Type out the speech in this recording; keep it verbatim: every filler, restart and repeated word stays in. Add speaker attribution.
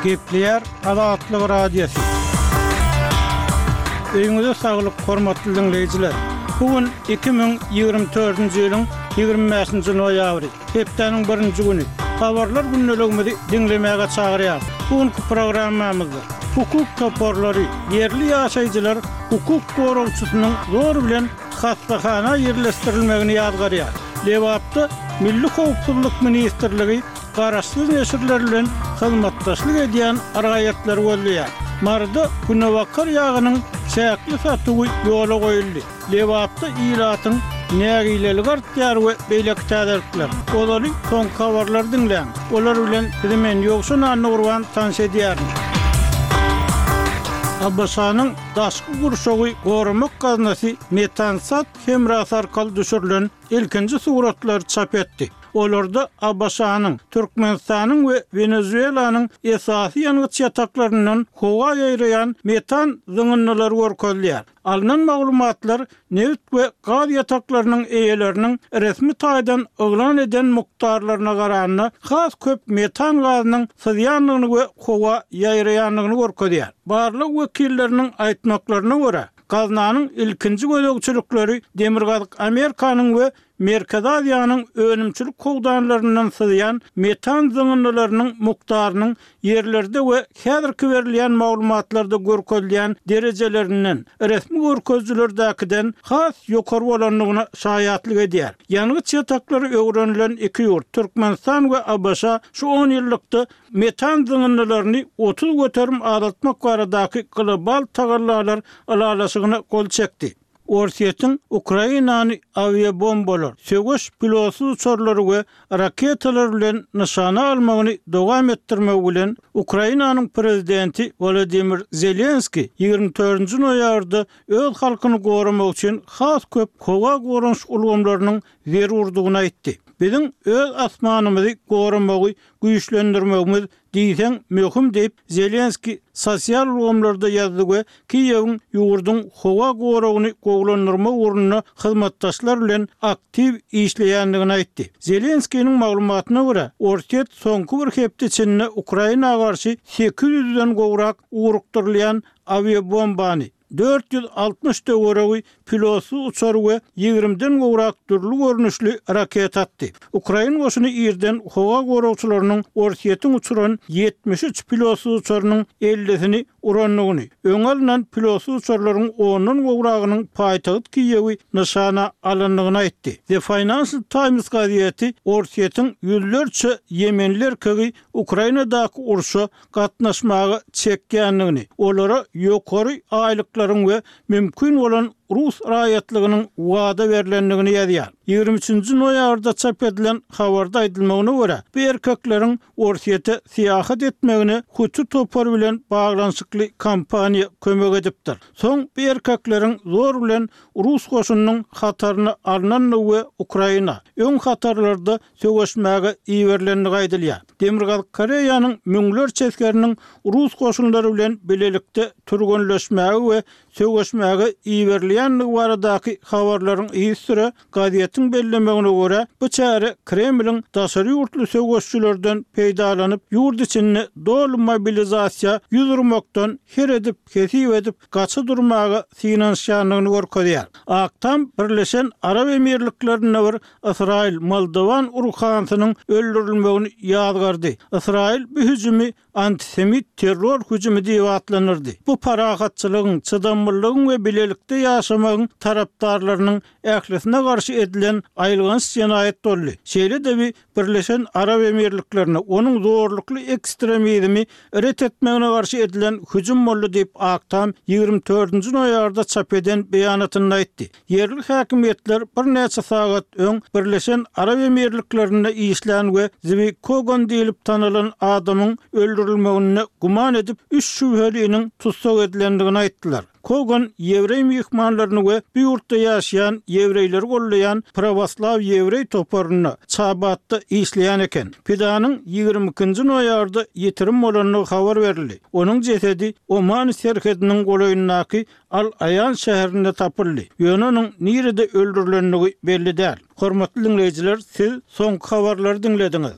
Speaker 1: Gepleyer Azatlyk Radiosu. Öýüňizde saglyk, hormatly dinleýijiler. Bugün iki bin ýygrimi dördünji ýylyň ýygrimi beşinji noýabry, hepdeniň birinji güni. Habarlar günnelegimizi dinlemäge çagyrýar. Bugünkü programmamyzda hukuk toporlary, yerli ýaşaýjylar hukuk goragçysynyň zor bilen hastahana ýerleşdirilmegini ýazgarýar. Lewapda Milli Howpsuzlyk Ministrligi garaşsyz neşirler bilen hyzmatdaşlyk edýän araýatlar bolýar. Marda Günewakar ýagynyň çäkli satygy ýola goýuldy. Lewapda ýylatyň nägileli gartýar we beýlek täderler. Olary soňky habarlar dinleň. Olar bilen bilen ýoksun anurwan tanş edýär. Abbasanyň daşky gurşagy gorumak gaznasy Metansat hemrasy arkaly düşürilen ilkinji suratlar çap etdi. Olarda Abbasanyň Türkmenistanyň we Venezuelanyň esasy ýangıç ýataklaryndan howa ýaýrayan metan zyňynlary görkezýär. Alynan maglumatlar neft we gaz ýataklarynyň eýeleriniň resmi taýdan oglan eden muktarlaryna garanyna has köp metan gazynyň sızýanlygyny we howa ýaýrayanlygyny görkezýär. Barlyk wekilleriniň aýtmaklaryna görä, gaznanyň ilkinji gödökçülükleri Demirgazyk Amerikanyň we Merkez Aziýanyň önümçilik kogdanlaryndan sızýan metan zyňynlarynyň mukdarynyň yerlerde we häzirki berilýän maglumatlarda görkezilýän derejelerinden resmi görkezjülerdäkiden has ýokary bolanlygyna şaýatlyk edýär. Ýangıç ýataklary öwrenilen iki ýurt Türkmenistan we Abşa şu on ýyllykda metan zyňynlaryny otuz göterim azaltmak baradaky global tagarlar alalasygyna gol çekdi. Orsiýetiň Ukrainany aviabombalar, söwüş pilotsuz uçarlary we raketalar bilen nyşana almagyny dowam etdirmek bilen Ukrainanyň prezidenti Volodymyr Zelenski ýygrimi dördünji noýabrda öz halkyny goramak üçin has köp howa gorunç ulgamlarynyň zerurdygyny aýtdy. Bizim öz asmanymyzy goramagy güýçlendirmegimiz diýsen möhüm diýip Zelenski sosial ulgamlarda ýazdy we Kiýewiň ýurdun howa goragyny goglandyrma urnuny hyzmatdaşlar bilen aktiv işleýändigini aýtdy. Zelenskiň maglumatyna görä, Orsiýet soňky bir hepde içinde Ukraina garşy sekiz ýüzden gowrak urukdyrylýan aviabombany dört yüz altmış döwregi pilotsuz uçar we ýigrimden gowrak türlü görnüşli raket atdy. Ukraina goşuny ýerden howa goragçylarynyň Orsiýetiň uçuran yetmiş üç pilotsuz uçarynyň ellisini uranlygyny, öň alynan pilotsuz uçarlaryň ondan gowragynyň paýtagyt Kiýewi nyşana alanlygyny aýtdy. The Financial Times gaziýeti Orsiýetiň ýüzlerçe Yemenler kögi Ukrainadaky urşa gatnaşmagy çekýänligini, olara ýokary aýlyklar ve mümkün olan Rus raýatlygynyň wada berilenligini ýazýar. ýygrimi üçinji noýabrda çap edilen habarda aýdylmagyna görä, bu erkekleriň Orsiýete syýahat etmegine huçu topar bilen baglanşykly kampaniýa kömek edipdir. Soň bu erkekleriň zor bilen Rus goşunynyň hataryny alnanly we Ukraina öň hatarlarda söwüşmäge iýerlenligi aýdylýar. Demirgazyk Koreýanyň müňlerçe eskeriniň Rus goşunlary bilen bilelikde turgunleşmäge we söwüşmäge iýerlenligi baradaky habarlaryň ýysyra gaziýetiň bellemegine görä, bu çäre Kremliň daşary ýurtly söwüşçülerden peýdalanyp ýurt içinde dol mobilizasiýa ýüzürmekden her edip kesip edip gaça durmagy finansiýanlygyny görkezýär. Aktam Birleşen Arab Emirliklerine bir Israil Moldovan urukhansynyň öldürilmegini ýazgardy. Israil bu hüjümi antisemit terror hüjümi diýip atlanyrdy. Bu paragatçylygyň, çydamlygyň we bilelikde ýaşamagyň tarapdarlarynyň ählisine garşy edilen aýlgyns ýenaýet boldy. Şeýle-de Birleşen Arab Emirliklerine onuň zorlukly ekstremizmi ret etmegine garşy edilen hüjüm boldy diýip Aktam ýygrimi dördünji noýabrda çap eden beýanatyny aýtdy. Yerli häkimetler bir näçe sagat öň Birleşen Arab Emirliklerine işlän we Zvi Kogon diýilip tanylan adamyň öldürilmegine guman edip üç şübheliniň tutsak edilendigini aýtdylar. Kogon Ýewrey mihmanlaryny we bu ýurtda ýaşaýan ýewreýleri gollaýan Pravoslav ýewrey toparyny çabatda işleýän eken. Pidanyň ýygrimi ikinji noýabrda ýetirim bolanyny habar berildi. Onuň jesedi Oman serhediniň golaýyndaky Al-Ayan şäherinde tapyldy. Ýöne nirede öldürilenligi belli däl. Hormatly dinleýijiler, siz soňky habarlary dinlediňiz.